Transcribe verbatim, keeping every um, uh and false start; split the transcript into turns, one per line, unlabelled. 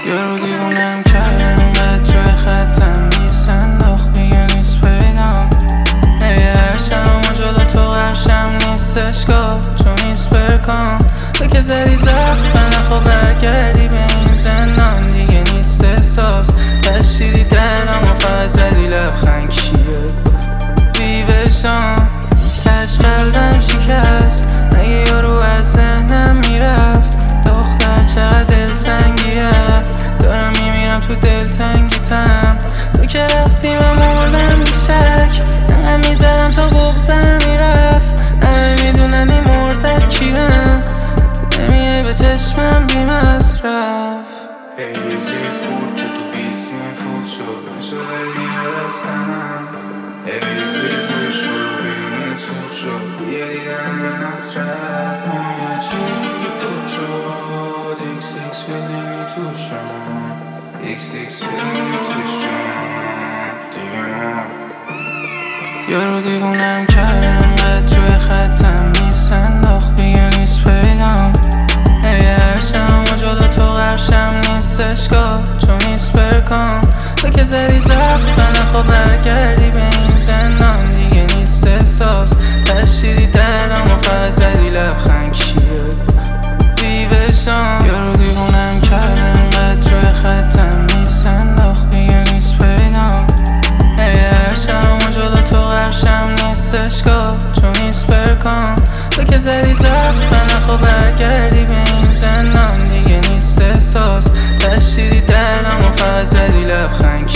یارو دیوونم کردم قد روی خطم نیست انداخت میگه نیست پیدام ای هرشم و جلو تو قرشم نیست اشکال چون نیست برکام تو که زدی زخم من خب برگردی به این زندان دیگه نیست احساس تشدیدی دردم و فقط زدی لبخند کیه بیوشان تش قلبم شکست مگه یارو از ذهنم میرفت دختر چقدر دلسنگیه دارم میمیرم تو دلتنگیتم تو که رفتی من مردم بیشک انقدر میزدم تا بغزم میرفت همه میدونن این مردک کیرم نمیه به چشمم بیمصرف
ایزیز بود که تو بیست من فوت شد نشده بیمه دستنم ایزیز بود شد بیمه سود شد یه دیدن حسرت دنیا چیدی کود شد ایکس ایکس بیلینی تو شما ایکس ایکس بیلینی تو شما دیگه ما
یارو دیوونم کردم قد روی خطم نیست انداخت میگه نیست پیدام ای هرشم و جلو تو قرشم نیست اشکال چون نیست برکام تو که زدی زخم من خب برگردی به این زندان دیگه نیست احساس تشدیدی دردم و فقط زدی لبخند کیه بیوشان یارو دیوونم کردم قد روی خطم نیست انداخت میگه نیست پیدام ای هرشم و جلو تو قرشم نیست اشکال چون نیست برکام تو که زدی زخم من خب برگردی به این زندان دیگه نیست احساس تشدیدی دردم و فقط زدی لبخند